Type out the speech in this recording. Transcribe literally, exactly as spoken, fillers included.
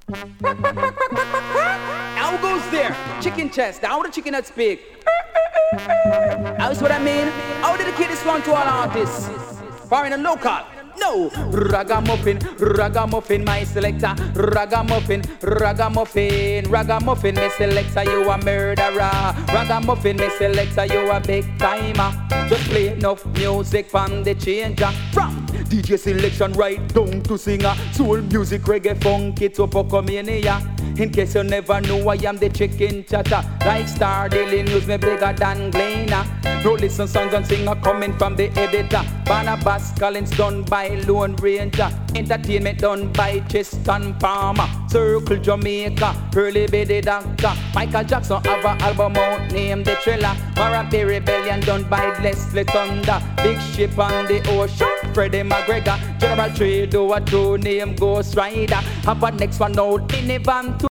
How goes there? Chicken chest. How the chicken that speak? That's what I mean. How did the kid this one to all artists? Foreign and local. No, ragamuffin, ragamuffin, my selector. Ragamuffin, ragamuffin, ragamuffin, my selector. You a murderer. Ragamuffin, my selector. You a big timer. Just play enough music from the changer. From D J selection right down to singer. Soul music, reggae, funky to Pocomania. In case you never know, I am the chicken chatter. Like Star Daily News, me bigger than Gleaner. No listen songs and singer coming from the editor. Barnabas Collins done by Lone Ranger. Entertainment done by Tristan Palmer. Circle Jamaica, Curly Biddy Doctor. Michael Jackson have an album out named The Thriller. Marathi Rebellion done by Leslie Thunder. Big Ship on the Ocean, Freddie McGregor. General Trade, a true name Ghost Rider. Have a next one out in Evan.